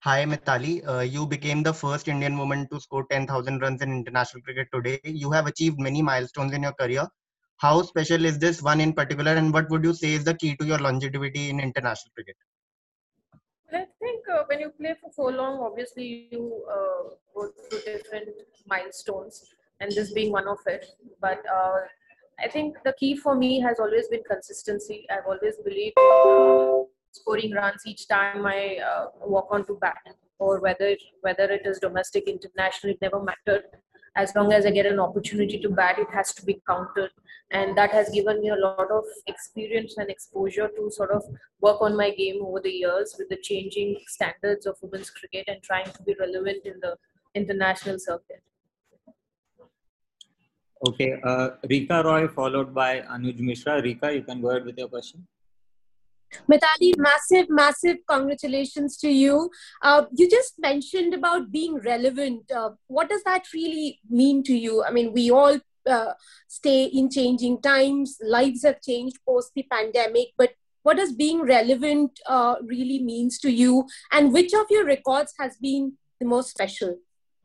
Hi Mitali, you became the first Indian woman to score 10,000 runs in international cricket today. You have achieved many milestones in your career. How special is this one in particular, and what would you say is the key to your longevity in international cricket? I think when you play for so long, obviously you go through different milestones, and this being one of it. But I think the key for me has always been consistency. I've always believed in scoring runs each time I walk onto bat, or whether it is domestic, international, it never mattered. As long as I get an opportunity to bat, it has to be counted, and that has given me a lot of experience and exposure to sort of work on my game over the years with the changing standards of women's cricket and trying to be relevant in the international circuit. Okay, Rika Roy followed by Anuj Mishra. Rika, you can go ahead with your question. Mithali, massive congratulations to you. You just mentioned about being relevant. What does that really mean to you? I mean, we all stay in changing times. Lives have changed post the pandemic, but what does being relevant really means to you? And which of your records has been the most special?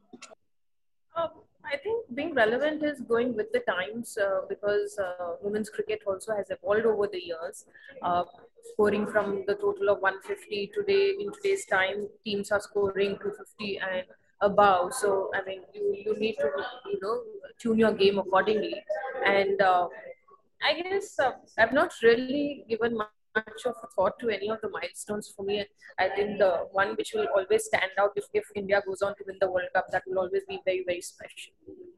I think being relevant is going with the times because women's cricket also has evolved over the years. Scoring from the total of 150 today, in today's time, teams are scoring 250 and above. So I mean, you need to tune your game accordingly. And I guess I've not really given much of a thought to any of the milestones for me. I think the one which will always stand out if India goes on to win the World Cup, that will always be very, very special.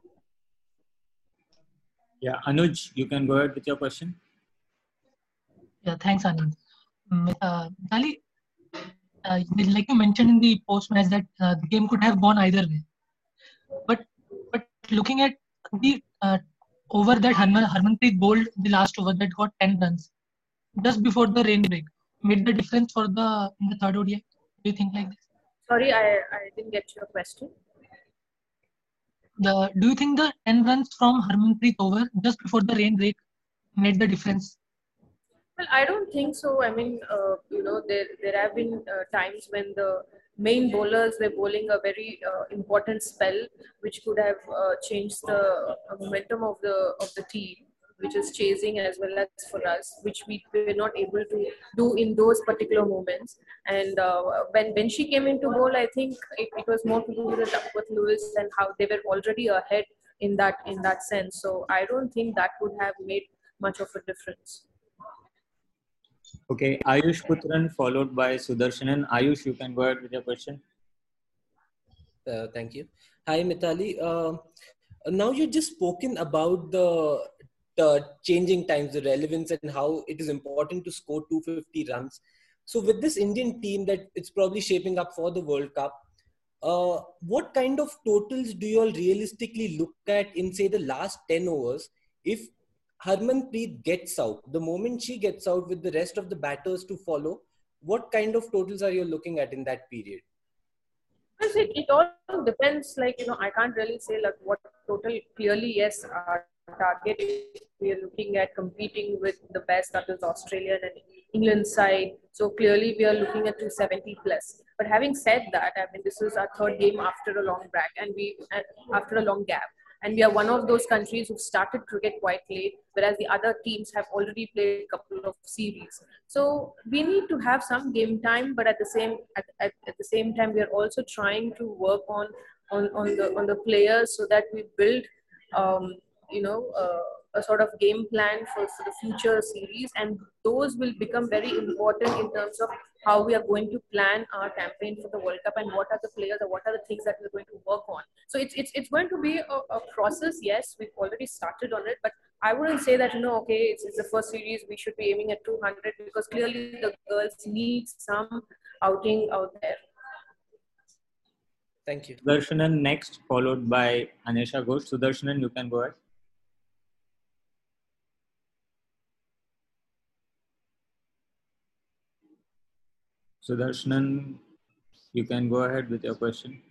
Yeah, Anuj, you can go ahead with your question. Yeah, thanks, Anand. Dali, like you mentioned in the post-match that the game could have gone either way. But looking at the over that Harmanpreet bowled the last over that got 10 runs just before the rain break made the difference for in the third ODI. Do you think like this? Sorry, I didn't get your question. Do you think the 10 runs from Harmanpreet over just before the rain break made the difference? Well, I don't think so. I mean, there have been times when the main bowlers were bowling a very important spell, which could have changed the momentum of the team, which is chasing as well as for us, which we were not able to do in those particular moments. And when she came into bowl, I think it was more to do with Duckworth Lewis and how they were already ahead in that sense. So I don't think that would have made much of a difference. Okay, Ayush Putran followed by Sudarshanan. Ayush, you can go ahead with your question. Thank you. Hi, Mithali. Now you've just spoken about the changing times, the relevance, and how it is important to score 250 runs. So with this Indian team that it's probably shaping up for the World Cup, what kind of totals do you all realistically look at in, say, the last 10 overs? If Harmanpreet gets out, the moment she gets out with the rest of the batters to follow, what kind of totals are you looking at in that period? It all depends. I can't really say like what total. Clearly, yes, our target is we are looking at competing with the best, that is Australian and England side. So clearly, we are looking at 270 plus. But having said that, I mean, this is our third game after a long break, and after a long gap. And we are one of those countries who started cricket quite late, whereas the other teams have already played a couple of series. So we need to have some game time, but at the same time, we are also trying to work on the players so that we build, a sort of game plan for the future series, and those will become very important in terms of how we are going to plan our campaign for the World Cup and what are the players or what are the things that we're going to work on. So it's going to be a process. Yes, we've already started on it, but I wouldn't say that, okay, it's the first series, we should be aiming at 200, because clearly the girls need some outing out there. Thank you. Sudarshanan next, followed by Anisha Ghosh. Sudarshanan, you can go ahead. Sudarshanan, you can go ahead with your question.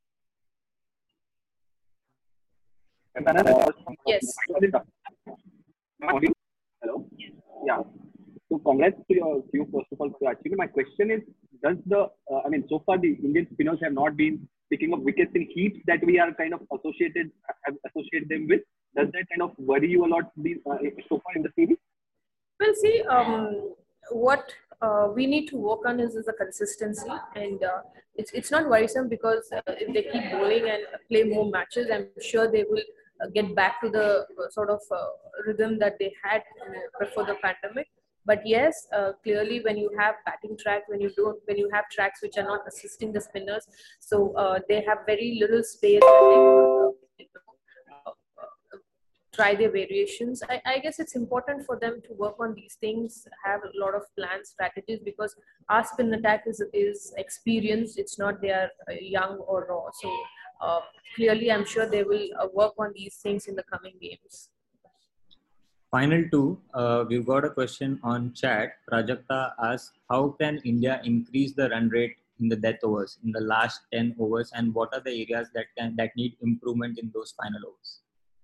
Yes. Hello. Yeah. So congrats to you first of all for achieving. My question is, does the, so far the Indian spinners have not been picking up wickets in heaps that we are kind of associate them with. Does that kind of worry you a lot so far in the series? Well, see, what we need to work on is the consistency, and it's not worrisome because if they keep bowling and play more matches, I'm sure they will get back to the sort of rhythm that they had before the pandemic. But yes, clearly when you have batting track, when you have tracks which are not assisting the spinners, so they have very little space. Try their variations. I guess it's important for them to work on these things, have a lot of plans, strategies, because our spin attack is experienced. It's not they are young or raw. So clearly, I'm sure they will work on these things in the coming games. Final two, we've got a question on chat. Prajakta asks, how can India increase the run rate in the death overs in the last 10 overs, and what are the areas that need improvement in those final overs?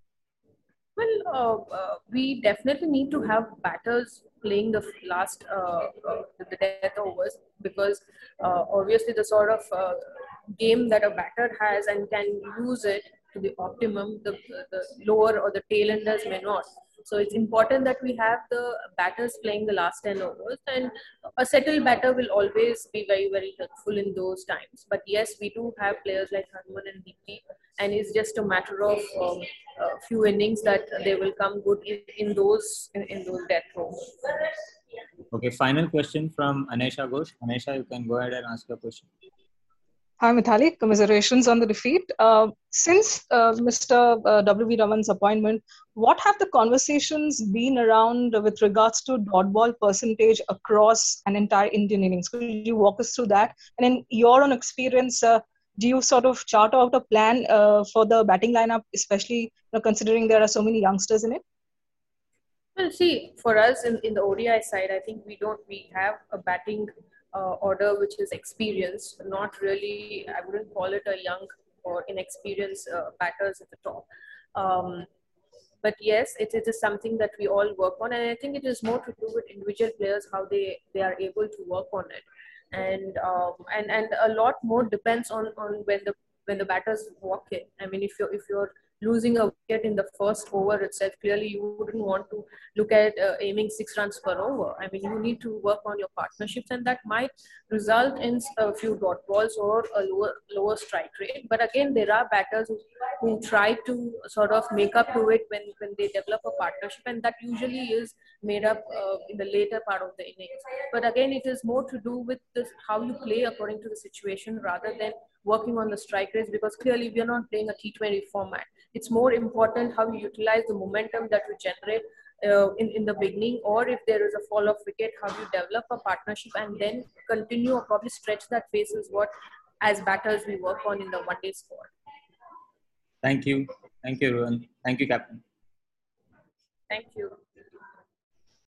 Well, we definitely need to have batters playing the last the death overs, because obviously the sort of game that a batter has and can use it to the optimum, the lower or the tail enders may not. So it's important that we have the batters playing the last 10 overs, and a settled batter will always be very, very helpful in those times. But yes, we do have players like Hanuman and Deepti, and it's just a matter of a few innings that they will come good in those death overs. Okay, final question from Anesha Ghosh. Anesha, you can go ahead and ask your question. Hi, Mithali. Commiserations on the defeat. Since Mr. W.V. Raman's appointment, what have the conversations been around with regards to dot ball percentage across an entire Indian innings? Could you walk us through that? And in your own experience, do you sort of chart out a plan for the batting lineup, especially considering there are so many youngsters in it? Well, see, for us in the ODI side, I think we have a batting order which is experienced, not really, I wouldn't call it a young or inexperienced batters at the top. But yes, it is something that we all work on, and I think it is more to do with individual players, how they are able to work on it. And a lot more depends on when the batters walk in. I mean, if you're losing a wicket in the first over itself, clearly you wouldn't want to look at aiming 6 runs per over. I mean, you need to work on your partnerships, and that might result in a few dot balls or a lower strike rate. But again, there are batters who try to sort of make up to it when they develop a partnership, and that usually is made up in the later part of the innings. But again, it is more to do with how you play according to the situation rather than working on the strike rates, because clearly we are not playing a T20 format. It's more important how you utilize the momentum that you generate in the beginning, or if there is a fall of wicket, how you develop a partnership and then continue or probably stretch that phase is what as batters we work on in the one-day squad. Thank you. Thank you, everyone. Thank you, Captain. Thank you.